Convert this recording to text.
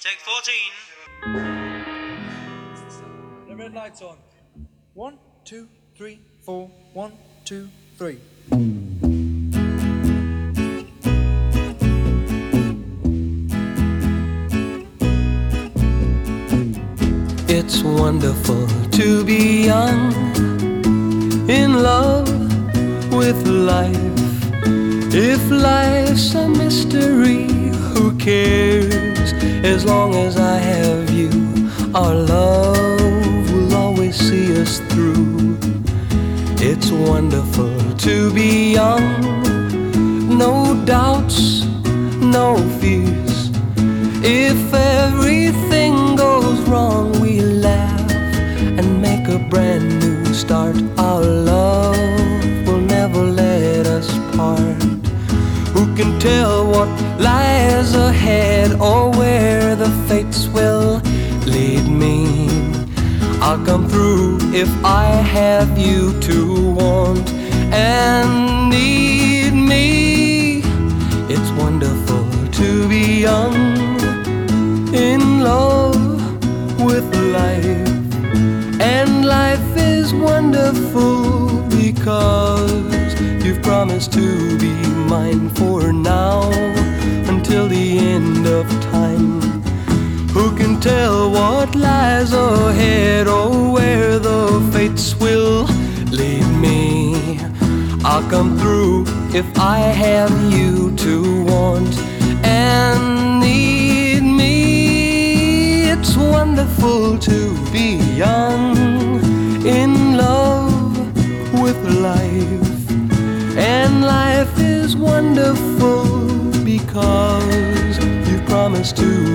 Take 14. The red light's on. 1, 2, 3, 4. 1, 2, 3. It's wonderful to be young, in love with life. If life's a mystery, who cares? As long as I have you, our love will always see us through. It's wonderful to be young, no doubts, no fears. If everything goes wrong, we laugh and make a brand new start. Our love will never let us part. Who can tell what lies ahead or where the fates will lead me? I'll come through if I have you to want and need me. It's wonderful to be young, in love with life. And life is wonderful because you've promised to be mine for now until the end of time. Who can tell what lies ahead or where the fates will lead me? I'll come through if I have you to want and need me. It's wonderful to be young, in love with life. And life is wonderful because you promised to